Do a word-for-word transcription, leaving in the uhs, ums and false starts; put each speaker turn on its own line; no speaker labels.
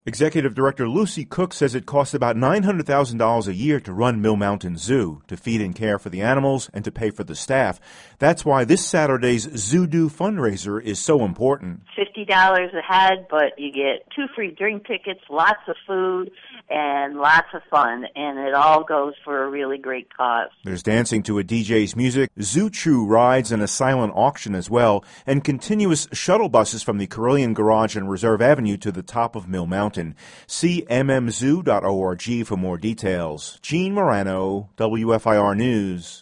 Executive Director Lucy Cook says it costs about nine hundred thousand dollars a year to run Mill Mountain Zoo, to feed and care for the animals and to pay for the staff. That's why this Saturday's Zoo-Doo fundraiser is so important.
fifty dollars a head, but you get two free drink tickets, lots of food, and lots of fun, and it all goes for a really great cause.
There's dancing to a D J's music, Zoo Chew rides, and a silent auction as well, and continuous shuttle buses from the Carillion Garage and Reserve Avenue to the top of Mill Mountain. See m m zoo dot org for more details. Gene Morano, W F I R News.